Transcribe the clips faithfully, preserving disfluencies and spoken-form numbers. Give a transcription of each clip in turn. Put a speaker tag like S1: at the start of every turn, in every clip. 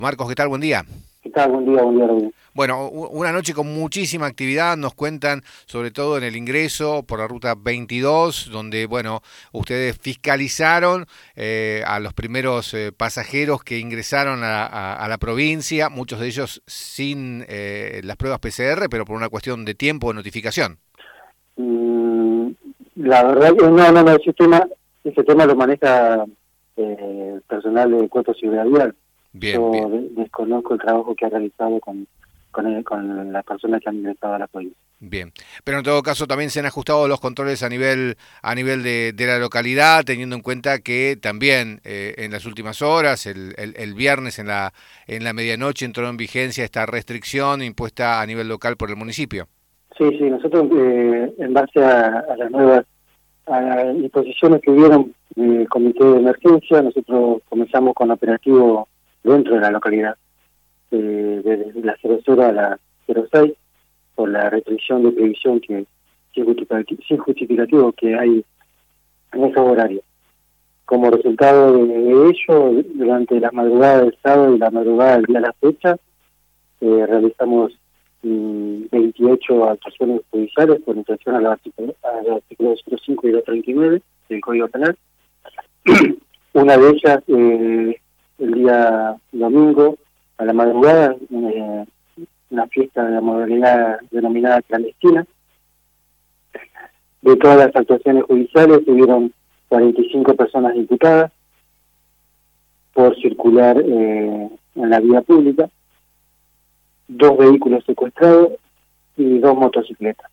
S1: Marcos, ¿qué tal? Buen día.
S2: ¿Qué tal? Buen día, buen día, Rodrigo.
S1: Bueno, u- una noche con muchísima actividad, nos cuentan sobre todo en el ingreso por la ruta veintidós, donde, bueno, ustedes fiscalizaron eh, a los primeros eh, pasajeros que ingresaron a, a- a la provincia, muchos de ellos sin eh, las pruebas P C R, pero por una cuestión de tiempo de notificación.
S2: Mm, la verdad que no, no, no, ese tema, ese tema lo maneja eh, el personal de Cuerpo de Seguridad Vial.
S1: Bien,
S2: Yo
S1: bien.
S2: de- desconozco el trabajo que ha realizado con, con, el- con las personas que han ingresado a la provincia.
S1: Bien, pero en todo caso también se han ajustado los controles a nivel a nivel de, de la localidad, teniendo en cuenta que también eh, en las últimas horas, el, el, el viernes en la en la medianoche entró en vigencia esta restricción impuesta a nivel local por el municipio.
S2: Sí, sí, nosotros eh, en base a, a las nuevas a las disposiciones que hubieron del comité de emergencia, nosotros comenzamos con operativo dentro de la localidad, eh, desde la cero cero a la cero seis, por la restricción de previsión que sin justificativo, sin justificativo que hay en esos horarios. Como resultado de, de ello, durante la madrugada del sábado y la madrugada del día de la fecha, eh, realizamos mm, veintiocho actuaciones judiciales por infracción a los artículos a los artículos ciento cinco y doscientos treinta y nueve del Código Penal. Una de ellas, eh, el día domingo, a la madrugada, eh, una fiesta de la modalidad denominada clandestina. De todas las actuaciones judiciales, tuvieron cuarenta y cinco personas imputadas por circular eh, en la vía pública, dos vehículos secuestrados y dos motocicletas.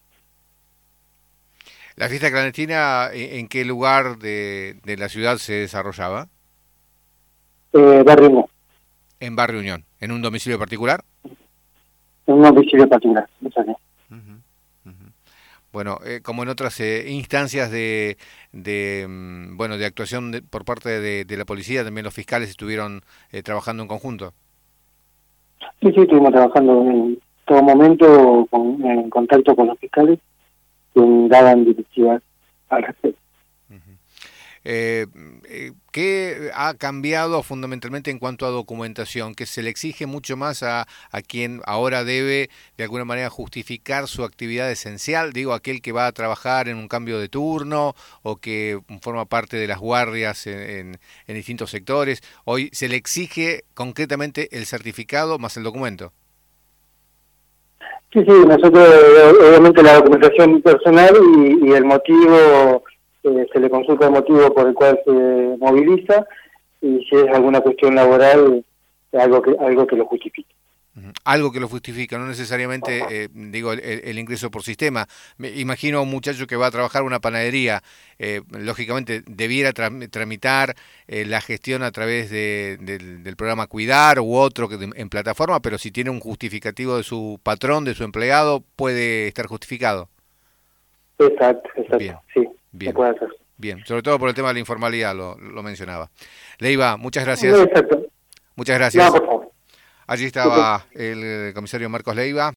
S1: ¿La fiesta clandestina en, en qué lugar de, de la ciudad se desarrollaba?
S2: Eh, Barrio Mo,
S1: En Barrio Unión, en un domicilio particular.
S2: en un domicilio particular. Eso sí.
S1: Ujú, ujú. Bueno, eh, como en otras eh, instancias de, de mm, bueno de actuación de- por parte de, de la policía, también los fiscales estuvieron eh, trabajando en conjunto.
S2: Sí, sí, estuvimos trabajando en todo momento con, en contacto con los fiscales que daban directivas al respecto.
S1: Ujú. Eh, eh, ¿Qué ha cambiado fundamentalmente en cuanto a documentación? Que se le exige mucho más a, a quien ahora debe de alguna manera justificar su actividad esencial, digo, aquel que va a trabajar en un cambio de turno o que forma parte de las guardias en, en, en distintos sectores. Hoy se le exige concretamente el certificado más el documento.
S2: Sí, sí, nosotros eh, obviamente la documentación personal y, y el motivo, eh, se le consulta el motivo por el cual se moviliza y si es alguna cuestión laboral, algo que algo que lo justifique.
S1: Ujú. Algo que lo justifica, no necesariamente, eh, digo, el, el ingreso por sistema. Me imagino a un muchacho que va a trabajar en una panadería, eh, lógicamente debiera tra- tramitar eh, la gestión a través de- del, del programa Cuidar u otro que de- en plataforma, pero si tiene un justificativo de su patrón, de su empleado, puede estar justificado.
S2: Exacto, exacto,
S1: Bien,
S2: sí, se
S1: bien,
S2: puede hacer.
S1: bien. Sobre todo por el tema de la informalidad, lo, lo mencionaba. Leiva, muchas
S2: No,
S1: gracias.
S2: exacto.
S1: Muchas
S2: No,
S1: gracias.
S2: por favor.
S1: Allí
S2: Sí, sí.
S1: estaba el eh, comisario Marcos Leiva.